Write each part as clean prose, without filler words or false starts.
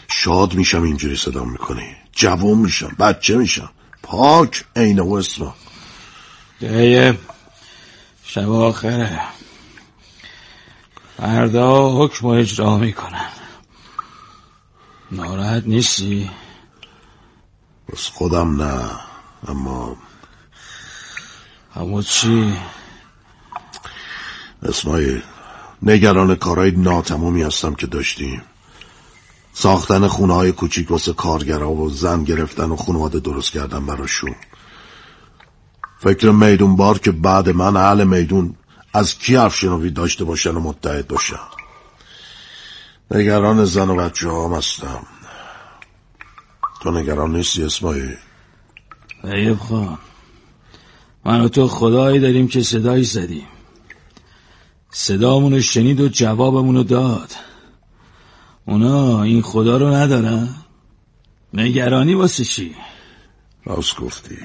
شاد میشم اینجوری صدام میکنی. جوون میشم، بچه میشم، پاک عینه و اسما. شب آخره، فردا حکم اجرا میکنن. ناراحت نیستی؟ بس خودم نه، اما چی؟ اسماعیل، نگران کارهای ناتمامی هستم که داشتیم. ساختن خونه های کوچیک واسه کارگرها و زن گرفتن و خانواده درست کردن براشون. فکر میدون بار که بعد من اهل میدون از کی حرف شنوی داشته باشن و متحد باشن. نگران زن و بچه هم هستم. تو نگران نیستی اسماعیل؟ ایوب خان، من و تو خدایی داریم که صدایی زدیم، صدامونو شنید و جوابمونو داد. اونا این خدا رو ندارن؟ نگرانی واسه چی؟ راست گفتی.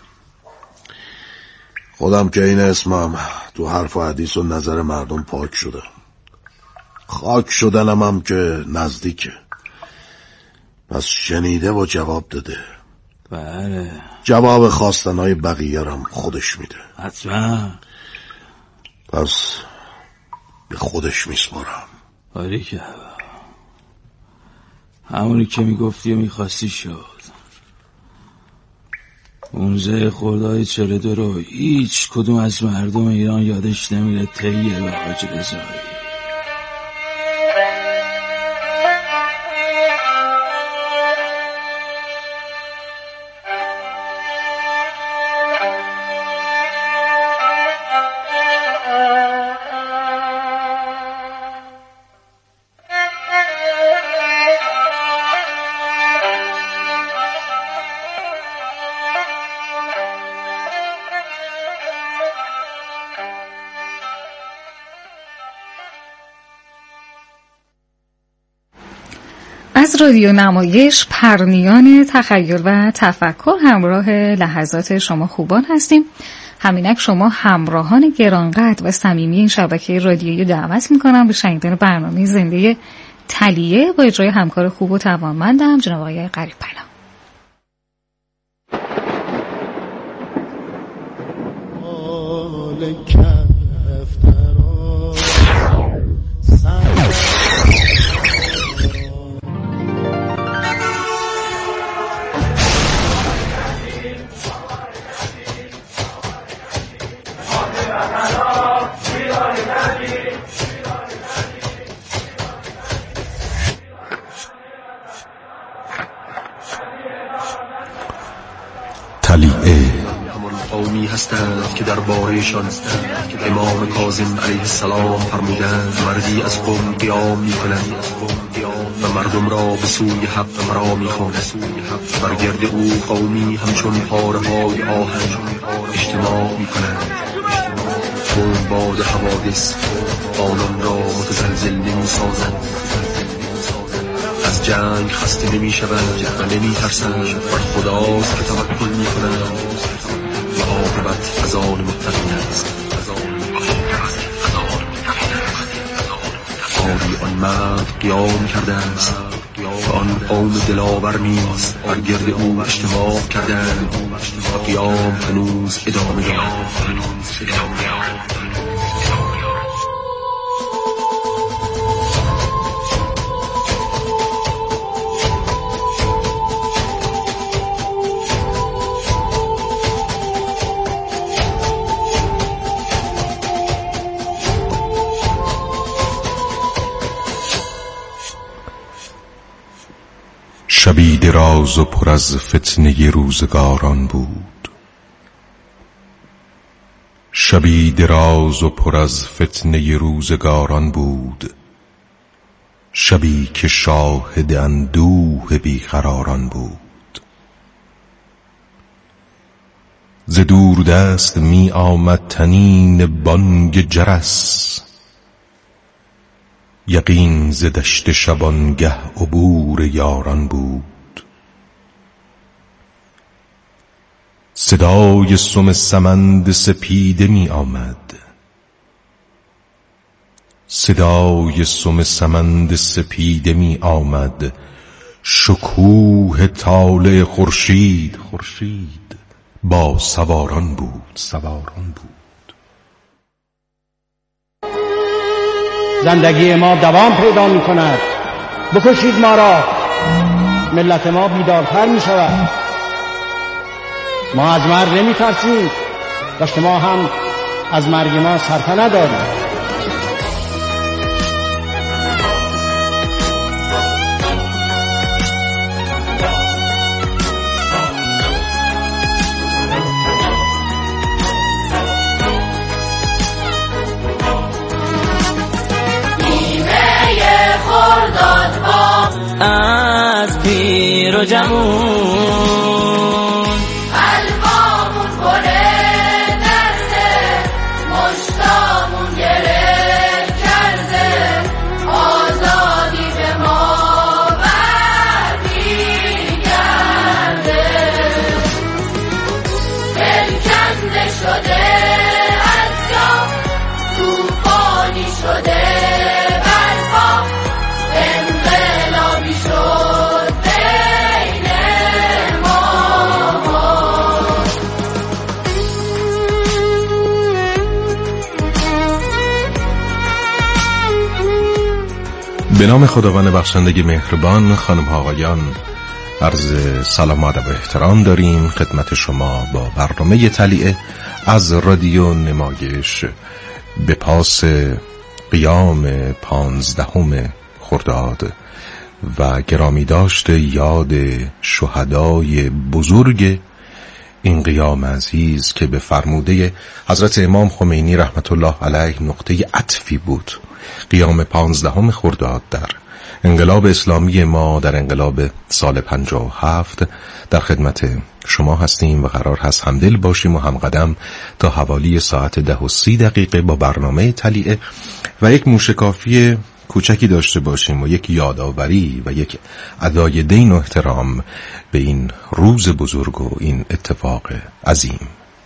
خودم که این اسمم تو حرف و حدیث و نظر مردم پاک شده. خاک شدنم هم که نزدیکه. پس شنیده و جواب داده. بله، جواب خواستنهای بقیه رم خودش میده. حتما. پس به خودش میسپارم. باریکلا، همونی که میگفتی و میخواستی شد. 15 خرداد 42 رو هیچ کدوم از مردم ایران یادش نمیره. طیه به حاج رضایی. از رادیو نمایش پرنیان تخیل و تفکر همراه لحظات شما خوبان هستیم. همینک شما همراهان گرانقدر و صمیمی این شبکه رادیویی دعوت میکنم به شنیدن برنامه زنده تلیه با اجرای همکار خوب و توانمندم جناب آقای قریب‌پنا. همان قومی هستند که در بارشان امام کاظم علیه السلام فرمودند مردی از قوم قیام می کنند و مردم را به سوی حق فرا می خواند. بر گرد او قومی همچون پاره‌های آهن اجتماع می کنند. چون باد حوادث آنان را متزلزل نمی سازند. از جنگ خسته نمی شوند و نمی ترسند. بر خداست که توکل می کنند و عاقبت از آن متقین است. آری آن مرد قیام کرده است و آن قوم دلاور نیز بر گرد او اجتماع کردند و قیام هنوز ادامه دارد. شبی دراز و پر از فتنه روزگاران بود. شبی دراز و پر از فتنه روزگاران بود. شبی که شاهد اندوه بیقراران بود. ز دور دست می آمد طنین بانگ جرس. یقین ز دشت شبانگه عبور یاران بود. صدای سم سمند سپیده می آمد. صدای سم سمند سپیده می آمد. شکوه طالع خورشید با سواران بود. زندگی ما دوام پیدا می کند. بکشید ما را، ملت ما بیدارتر می شود. ما از مرگ نمی ترسیم و شما هم از مرگ ما سرپه ندارید. از پیر و جمون قلبامون پره درده، مشتامون گره کرده، آزادی به ما برمیگرده. دلکنده شده از جا، توفانی شده به نام خداوند بخشنده مهربان. خانم ها آقایان، عرض سلام و ادب و احترام داریم خدمت شما با برنامه طلیعه از رادیو نمایش به پاس قیام 15 خرداد و گرامی داشت یاد شهدای بزرگ این قیام عزیز که به فرموده حضرت امام خمینی رحمت الله علیه نقطه عطفی بود. قیام 15 خرداد در انقلاب اسلامی ما، در انقلاب سال 57 در خدمت شما هستیم و قرار هست همدل باشیم و همقدم تا حوالی ساعت 10:30 با برنامه طلیعه و یک موشکافی کوچکی داشته باشیم و یک یادآوری و یک ادای دین و احترام به این روز بزرگ و این اتفاق عظیم.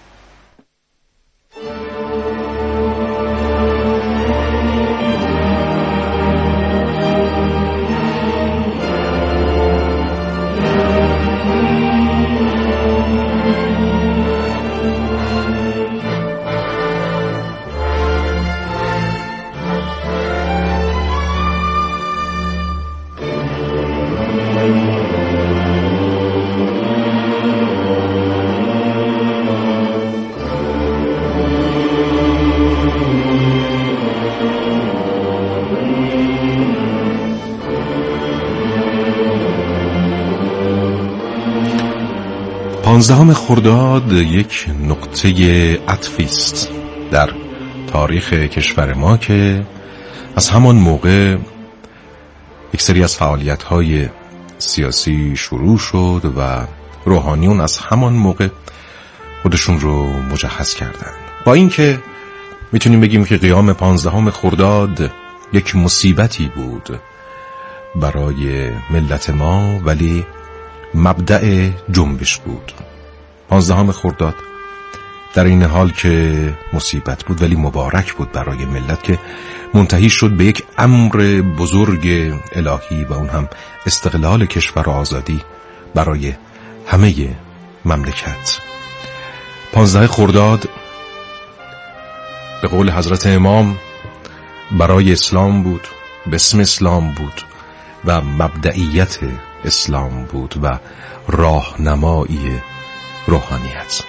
پانزدهم خرداد یک نقطه عطفی است در تاریخ کشور ما که از همان موقع یک سری از فعالیت‌های سیاسی شروع شد و روحانیون از همان موقع خودشون رو مجهز کردن. با اینکه میتونیم بگیم که قیام 15 خرداد یک مصیبتی بود برای ملت ما، ولی مبدأ جنبش بود. 15 خرداد در این حال که مصیبت بود ولی مبارک بود برای ملت که منتهی شد به یک امر بزرگ الهی و اون هم استقلال کشور و آزادی برای همه مملکت. 15 خرداد به قول حضرت امام برای اسلام بود، به اسم اسلام بود و مبدئیت اسلام بود و راهنمایی روحانیت.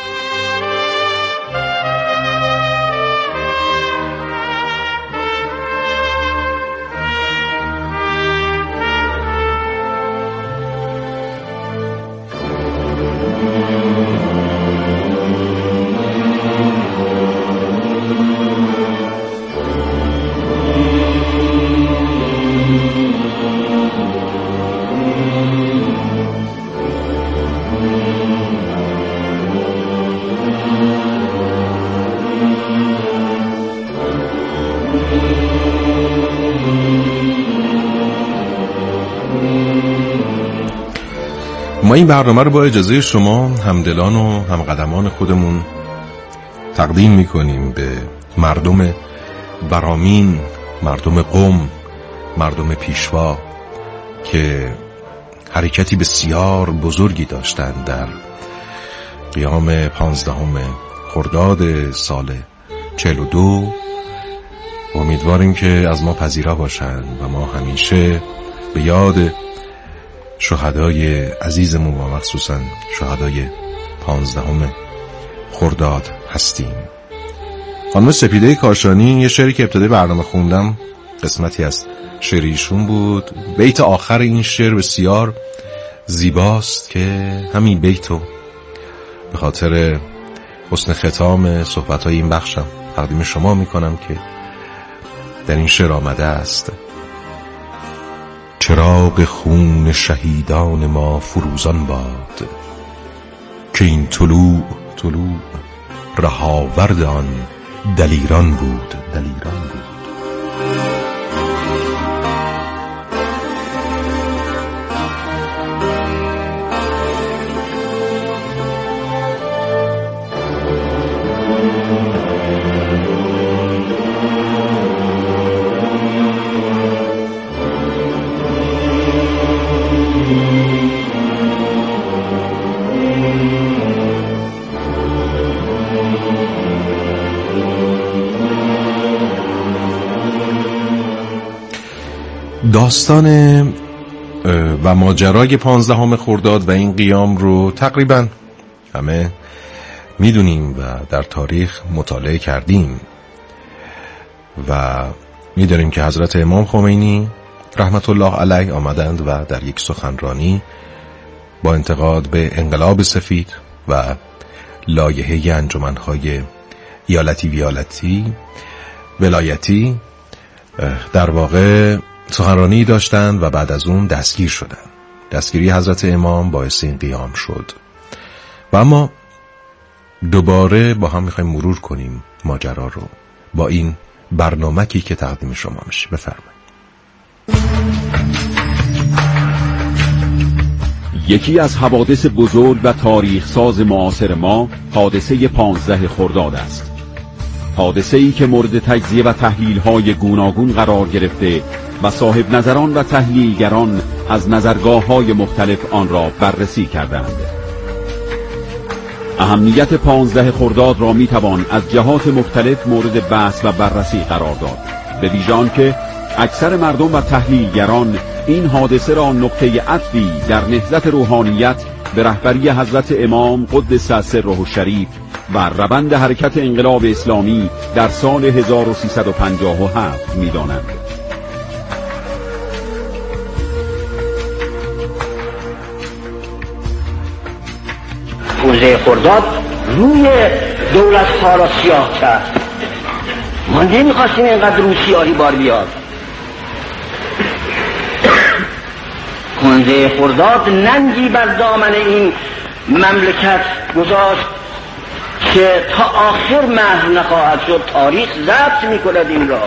ما این برنامه رو با اجازه شما همدلان و همقدمان خودمون تقدیم میکنیم به مردم برامین، مردم قم، مردم پیشوا که حرکتی بسیار بزرگی داشتند در قیام 15 خرداد سال 42. امیدواریم که از ما پذیرا باشند و ما همیشه به یاد شهدای عزیزمون و مخصوصا شهدای 15 خرداد هستیم. خانم سپیده کاشانی یه شعری که ابتدای برنامه خوندم قسمتی از شعر ایشون بود. بیت آخر این شعر بسیار زیباست که همین بیتو به خاطر حسن ختام صحبت‌های این بخشم تقدیم شما میکنم که در این شعر آمده است: چراغ خون شهیدان ما فروزان باد، که این طلوع رهاورد آن دلیران بود. داستان و ماجرای 15 خرداد و این قیام رو تقریبا همه میدونیم و در تاریخ مطالعه کردیم و میدونیم که حضرت امام خمینی رحمت الله علیه آمدند و در یک سخنرانی با انتقاد به انقلاب سفید و لایحه انجمنهای ایالتی ولایتی در واقع سخنرانی داشتند و بعد از اون دستگیر شدند. دستگیری حضرت امام باعث این قیام شد و اما دوباره با هم میخوایم مرور کنیم ماجرا رو با این برنامه‌ای که تقدیم شما میشه. بفرمایید. یکی از حوادث بزرگ و تاریخ ساز معاصر ما حادثه 15 خرداد است. حادثه‌ای که مورد تجزیه و تحلیل‌های گوناگون قرار گرفته و صاحب نظران و تحلیلگران از نظرگاه‌های مختلف آن را بررسی کردند. اهمیت 15 خرداد را می‌توان از جهات مختلف مورد بحث و بررسی قرار داد، به ویژه آنکه اکثر مردم و تحلیلگران این حادثه را نقطه عطفی در نهضت روحانیت به رهبری حضرت امام قدس سره الشریف و روند حرکت انقلاب اسلامی در سال 1357 می‌دانند. روزه خرداد روی دولت‌ها را سیاه کرد. ما نمی‌خواستیم اینقدر روی سیاهی بار بیاد. روزه خرداد ننگی بر دامن این مملکت گذاشت که تا آخر محو نخواهد شد. تاریخ ضبط می‌کند این را.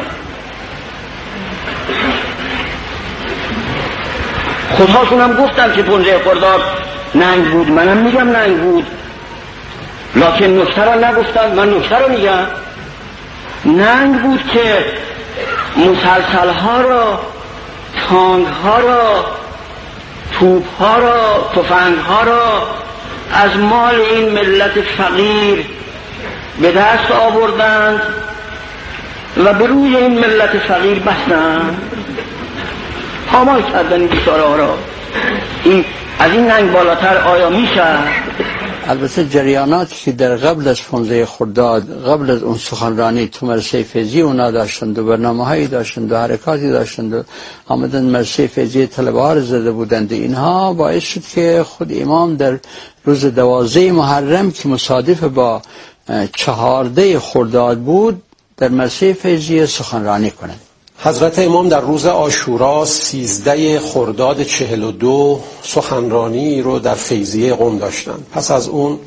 خودهاشون هم گفتن که 15 خرداد ننگ بود، منم میگم ننگ بود، لکن نکته را نگفتن. من نکته را میگم، ننگ بود که مسلسل ها را، تانک ها را، توپ ها را، تفنگ ها را از مال این ملت فقیر به دست آوردند و به روی این ملت فقیر بستند، پامال کردن این بیچاره ها را. این از این ننگ بالاتر آیا میشه؟ البته جریاناتی که در قبل از 15 خرداد، قبل از اون سخنرانی تو مدرسه فیضی اونا داشتند و برنامه‌هایی داشتند و حرکاتی داشتند و آمدن مدرسه فیضی طلبه ها زده بودند، اینها باعث شد که خود امام در روز 12 محرم که مصادف با 14 خرداد بود در مدرسه فیضی سخنرانی کنند. حضرت امام در روز عاشورا 13 خرداد 42 سخنرانی رو در فیضیه قم داشتند. پس از اون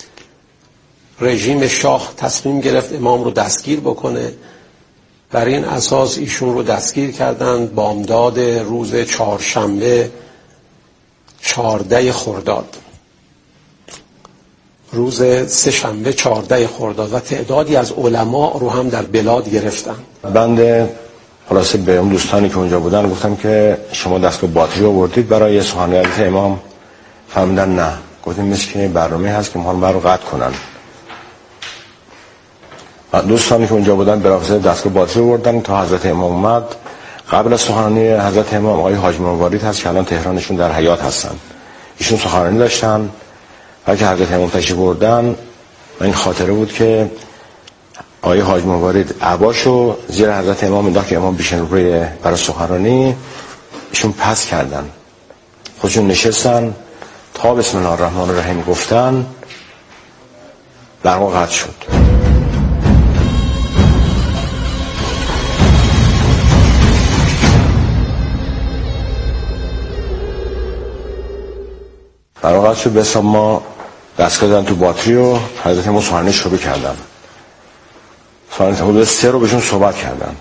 رژیم شاه تصمیم گرفت امام رو دستگیر بکنه. بر این اساس ایشون رو دستگیر کردند بامداد روز چهارشنبه 14 خرداد، روز سه‌شنبه 14 خرداد، و تعدادی از علما رو هم در بلاد گرفتن. بنده خلاصه به اون دوستانی که اونجا بودن گفتم که شما دستگاه باتری آوردید برای سخنرانی امام؟ فرمودن نه. گفتیم مثل که برنامه هست که ما رو قطع کنن. دوستانی که اونجا بودن برافرض دستگاه باتری آوردن تا حضرت امام اومد. قبل از سخنرانی حضرت امام آقای حاج مروارید هست که الان تهرانشون در حیات هستن، ایشون سخنرانی داشتن. وقتی حضرت امام تشریف بردن این خاطره بود که آقای حاج مروارید عباشو زیر حضرت امام انداخت که امام بیشن روی برای سخنرانی، ایشون پس کردن، خودشون نشستن تا بسم الله الرحمن الرحیم گفتن، برق قطع شد. برق قطع شد. به حساب ما دستگاه دادن تو باتری و حضرت امام سخنرانی شروع کردن. حدود 3 رو بهشون صحبت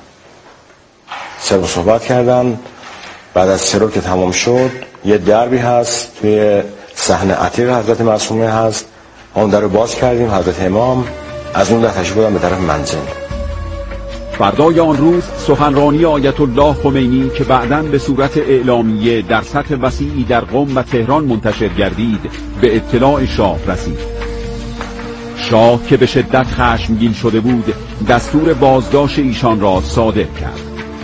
کردن. بعد از 3 رو که تمام شد یه دربی هست توی صحن عتیق حضرت معصومه هست، اون در رو باز کردیم. حضرت امام از اون در تشریف بردن به طرف منزل. فردای آن روز سخنرانی آیت الله خمینی که بعداً به صورت اعلامیه در سطح وسیعی در قم و تهران منتشر گردید به اطلاع شاه رسید. شاه که به شدت خشمگین شده بود دستور بازداشت ایشان را صادر کرد.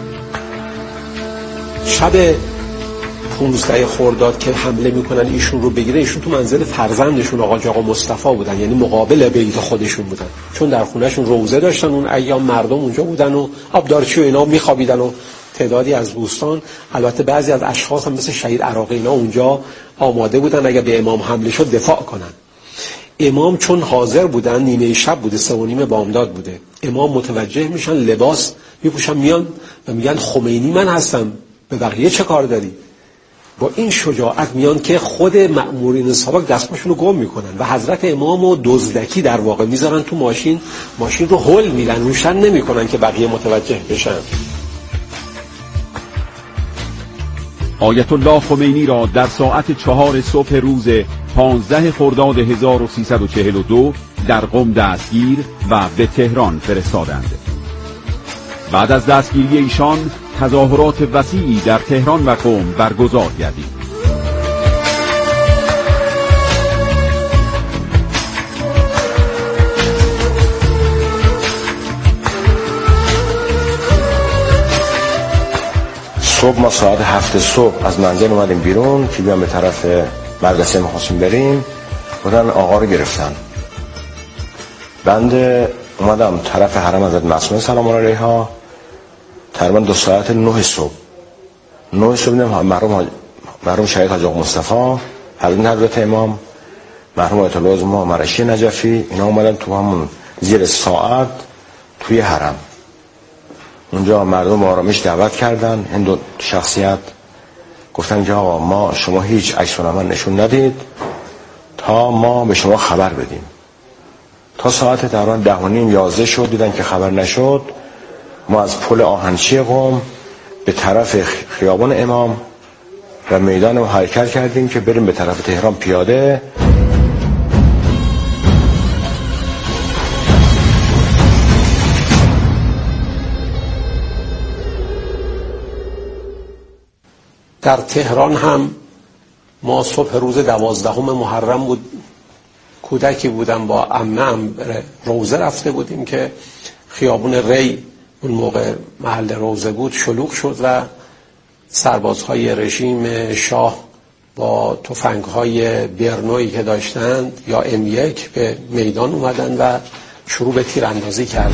شب 15 خرداد که حمله میکنن ایشون رو بگیره، ایشون تو منزل فرزندشون آقا مصطفی بودن، یعنی مقابل بیت خودشون بودن، چون در خونهشون روزه داشتن. اون ایام مردم اونجا بودن و آبدارچی و اینا میخوابیدن و تعدادی از دوستان، البته بعضی از اشخاص هم مثل شهید عراقی اینا اونجا آماده بودن اگه به امام حمله شد دفاع کنن. امام چون حاضر بودن، نیمه شب بوده، 3:30 بامداد بوده، امام متوجه میشن، لباس میپوشن، میان و میگن خمینی من هستم، به بقیه چه کار داری؟ با این شجاعت میان که خود مأمورین سابق دستماشون رو گم میکنن و حضرت امام و دزدکی در واقع میذارن تو ماشین رو هول میدن، روشن نمیکنن که بقیه متوجه بشن. آیت الله خمینی را در ساعت 4 صبح روز 15 خرداد 1342 در قم دستگیر و به تهران فرستادند. بعد از دستگیری ایشان تظاهرات وسیعی در تهران و قم برگزار گردید. صبح ما ساعت 7 صبح از منزل اومدیم بیرون که بیان به طرف مدرسه می‌خواستیم بریم، بودن آقا رو گرفتن. بنده اومدم طرف حرم حضرت معصومه سلام الله علیها، تقریبا 2 ساعت 9 صبح دیدم مرحوم شهید حاج مصطفی، حضرت امام، مرحوم آیت الله عظما مرشی نجفی، اینا اومدن تو همون زیر ساعت توی حرم. اونجا مردم آرامش دعوت کردن. این 2 شخصیت گفتن که آقا شما هیچ عکس العمل نشون ندید تا ما به شما خبر بدیم. تا ساعت تقریبا 10:30 شد، دیدن که خبر نشد. ما از پل آهنچی قم به طرف خیابان امام و میدان حرکت کردیم که بریم به طرف تهران پیاده. در تهران هم ما صبح روز 12 محرم بود، کودکی بودم با عمم روزه رفته بودیم که خیابون ری اون موقع محل روزه بود شلوغ شد و سربازهای رژیم شاه با تفنگ‌های برنویی که داشتند یا M1 به میدان اومدن و شروع به تیراندازی کردن.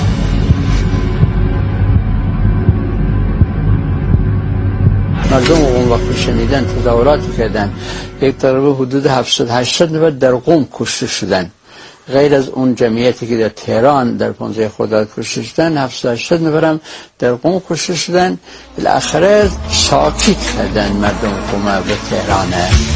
مردم اون وقت شنیدن تظاهراتی کردن، یک طرف حدود 700-800 نفر در قم کشته شدن. غیر از اون جمعیتی که در تهران در 15 خرداد کشته شدن، 700-800 نفر هم در قم کشته شدن. بالاخره ساکت کردن مردم قم و تهران.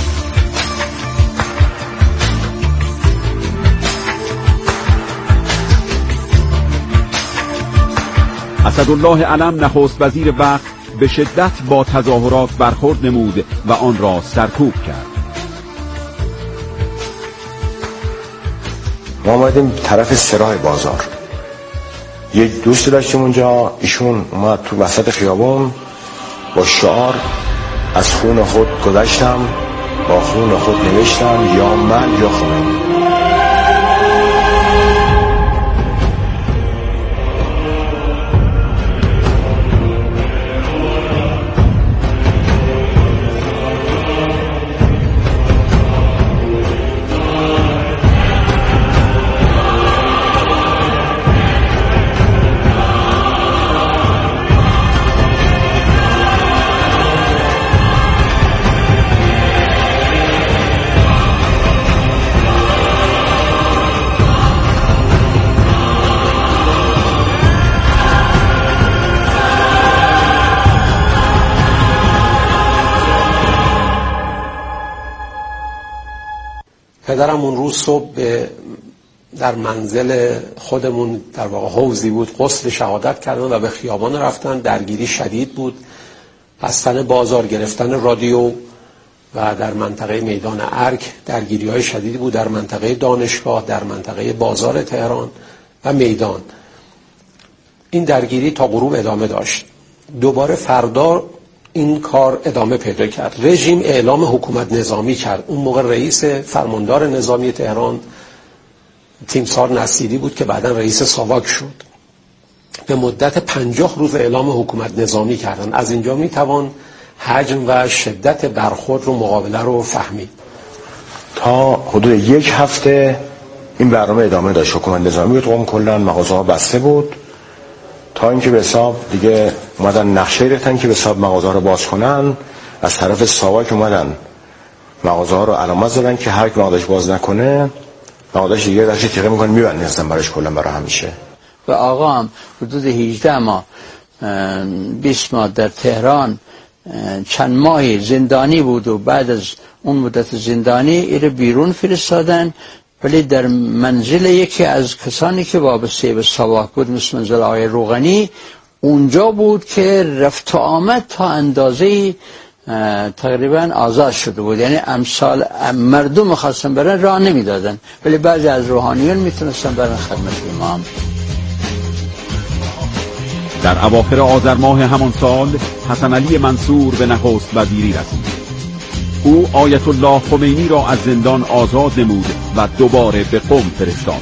اسدالله علم نخست وزیر وقت به شدت با تظاهرات برخورد نمود و آن را سرکوب کرد. ما آمدیم طرف سراح بازار، یک دوست داشتیم اونجا، ایشون اومد تو وسط خیابون با شعار از خون خود گذشتم، با خون خود نوشتم یا من یا خمینی. پدرم اون روز صبح در منزل خودمون در واقع حوضی بود غسل شهادت کردن و به خیابان رفتن. درگیری شدید بود، بستن بازار، گرفتن رادیو و در منطقه میدان ارگ درگیری‌های شدیدی بود، در منطقه دانشگاه، در منطقه بازار تهران و میدان. این درگیری تا غروب ادامه داشت. دوباره فردا این کار ادامه پیدا کرد. رژیم اعلام حکومت نظامی کرد. اون موقع رئیس فرماندار نظامی تهران تیمسار نصیری بود که بعداً رئیس ساواک شد. به مدت 50 روز اعلام حکومت نظامی کردن. از اینجا میتوان حجم و شدت برخورد رو مقابله رو فهمید. تا حدود یک هفته این برنامه ادامه داشت. حکومت نظامی بود، قم کلا مغازه‌ها بسته بود، تا اینکه به حساب دیگه اومدن نقشه ریختن که به حساب مغازه‌ها رو باز کنن. از طرف ساواک اومدن مغازه‌ها رو علامت زدن که هر کی مغازه‌اش باز نکنه مغازه‌اش دیگه داشت تیغه می‌کنه میبندن اصلا براش کلا برای همیشه. و آقا هم حدود 18 ماه 20 ماه در تهران چند ماهی زندانی بود و بعد از اون مدت زندانی ایره بیرون فرستادن، ولی در منزل یکی از کسانی که وابسته به ساواک بود مثل منزل آقای روغنی، اونجا بود که رفت و آمد تا اندازه تقریبا آزاد شده بود. یعنی امثال مردم خواستن برن راه نمیدادن، ولی بعضی از روحانیون میتونستن برن خدمت امام. در اواخر آذر ماه همان سال حسن علی منصور به نخست وزیری رسید. او آیت الله خمینی را از زندان آزاد نمود و دوباره به قم فرستاد.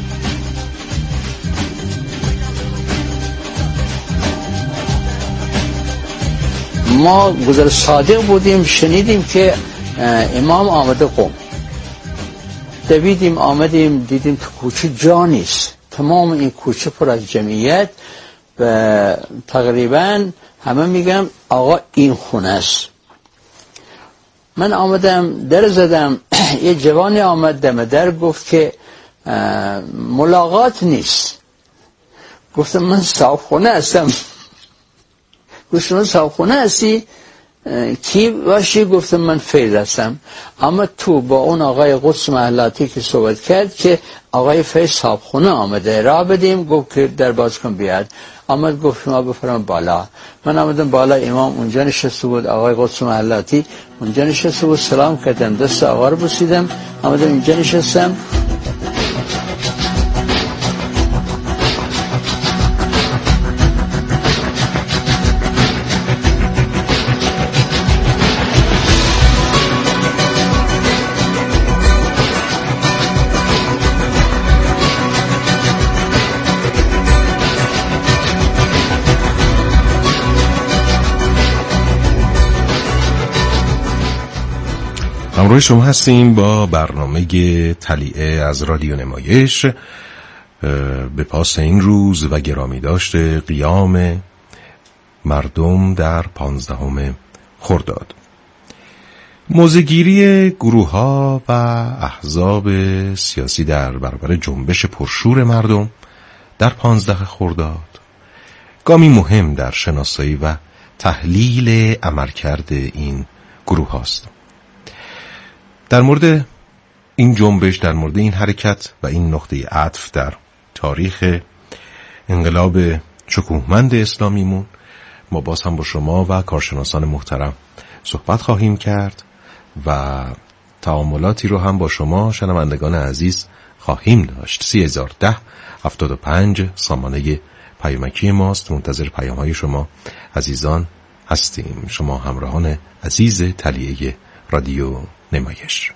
ما گذر صادق بودیم، شنیدیم که امام آمده قم. دویدیم آمدیم دیدیم تو کوچه جا نیست، تمام این کوچه پر از جمعیت و تقریبا همه میگم آقا این خونه است. من آمدم در زدم، یه جوانی آمد دم در گفت که ملاقات نیست. گفتم من صاحبخونه هستم. گفتم من صاحبخونه هستی؟ کی باشی؟ گفتم من فیض هستم. اما تو با اون آقای قدس محلاتی که صحبت کرد که آقای فیض صاحبخونه آمده، راه بدیم. گفت که در باز کن بیاد. آمد گفت شما بفرمان بالا. من آمدم بالا، امام اونجا نشسته بود، آقای قدس محلاتی اونجا نشسته بود. سلام کردم، دست آقا رو بوسیدم، آمدم اینجا نشستم. همراه شما هستیم با برنامه طلیعه از رادیو نمایش به پاس این روز و گرامی داشته قیام مردم در 15 خرداد. موضع‌گیری گروه‌ها و احزاب سیاسی در برابر جنبش پرشور مردم در 15 خرداد گامی مهم در شناسایی و تحلیل عملکرد این گروه هاست. در مورد این جنبش، در مورد این حرکت و این نقطه عطف در تاریخ انقلاب شکوهمند اسلامیمون ما باز هم با شما و کارشناسان محترم صحبت خواهیم کرد و تعاملاتی رو هم با شما شنوندگان عزیز خواهیم داشت. 3010 75 سامانه پیامکی ماست. منتظر پیام‌های شما عزیزان هستیم. شما همراهان عزیز تلیه رادیو نمایش.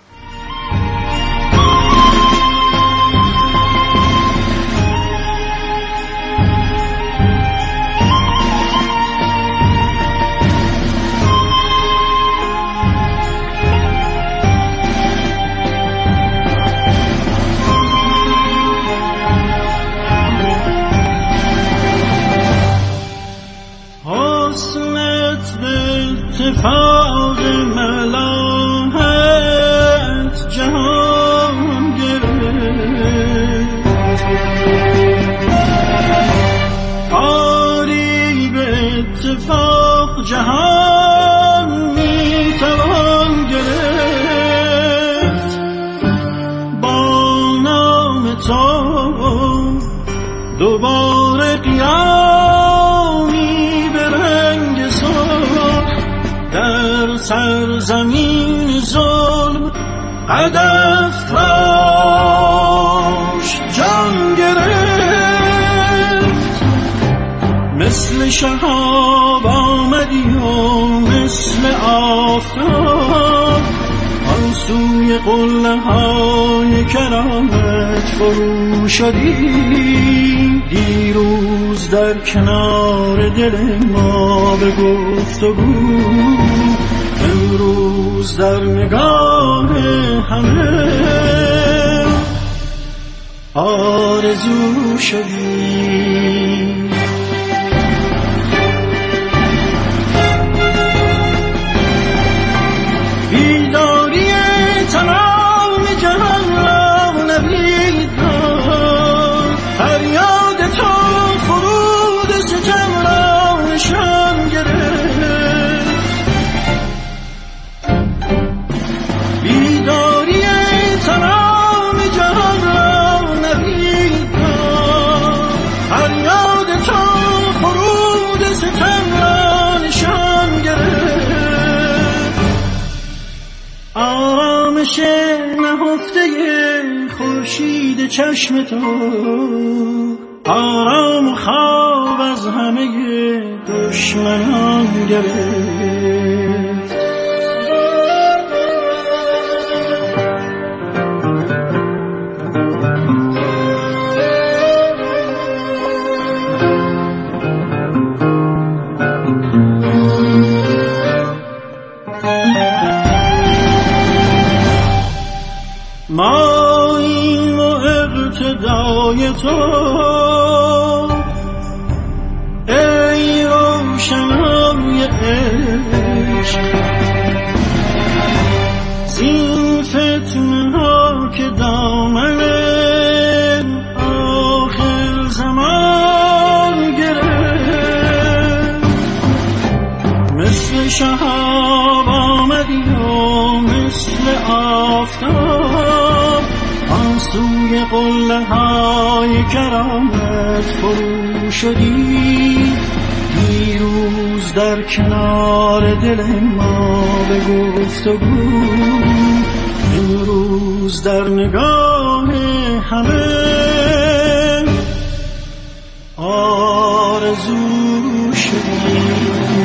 اتفاق ملاحت جهان گرفت، آری به اتفاق جهان میتوان گرفت. با نام تو دوباره قیامی به رنگ سرخ در سرزمین ظلم هدف راش جان گرفت. مثل شهاب آمدی و مثل آفتاب آن سوی قله های کرامت فرو شدی. دیروز در کنار دل ما به گفتگو، امروز در نگاه همه آرزو شدی. بیداری تمام جهان را نوید داد، فریاد تو فرود ستم را نشان گرفت. بیداری تمام جهان را نوید داد، فریاد تو فرود ستم را نشان گرفت. آرامش نهفته خورشید چشم تو، آرام و خواب از همه دشمنان گرفت. ما این و اقتدای تو ای روشنای عشق، زین فتنه ها که دامن آخر زمان گرفت. مثل شهاب آمدی و مثل آفتاب آن سوی قله های کرامت فرو شدی. دیروز در کنار دل ما به گفتگو، امروز در نگاه همه آرزو شدی.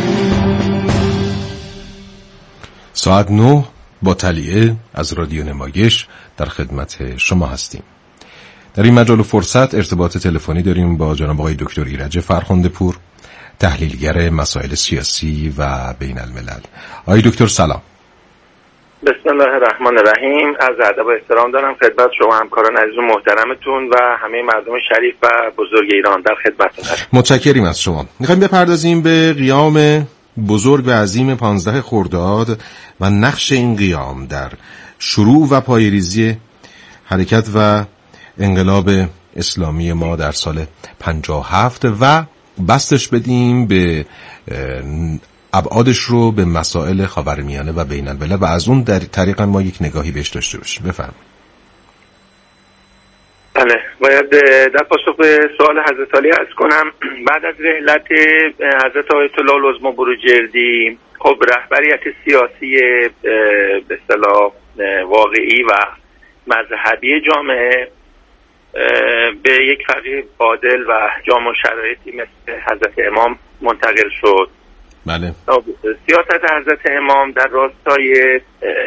ساعت 9 با تلیه از رادیو نمایش در خدمت شما هستیم. در این مجال و فرصت ارتباط تلفنی داریم با جناب آقای دکتر ایرج فرخنده پور، تحلیلگر مسائل سیاسی و بین الملل. آقای دکتر سلام. بسم الله الرحمن الرحیم. از ادب و احترام دارم خدمت شما همکاران عزیز و محترمتون و همه مردم شریف و بزرگ ایران. در خدمتتون هستم. متشکریم از شما. میخوایم بپردازیم به قیام بزرگ و عظیم 15 خرداد و نقش این قیام در شروع و پایه‌ریزی حرکت و انقلاب اسلامی ما در سال 57 و بستش بدیم به ابعادش رو به مسائل خاورمیانه و بین الملل و از اون در طریقا ما یک نگاهی بهش داشته باشیم. بفرمایید. بله، باید در پاسخ به سوال حضرت علی عرض کنم. بعد از رحلت حضرت آیت الله العظمی بروجردی، خب رهبریت سیاسی به اصطلاح واقعی و مذهبی جامعه به یک فقیه عادل و جامع شرایطی مثل حضرت امام منتقل شد. بله. سیاست حضرت امام در راستای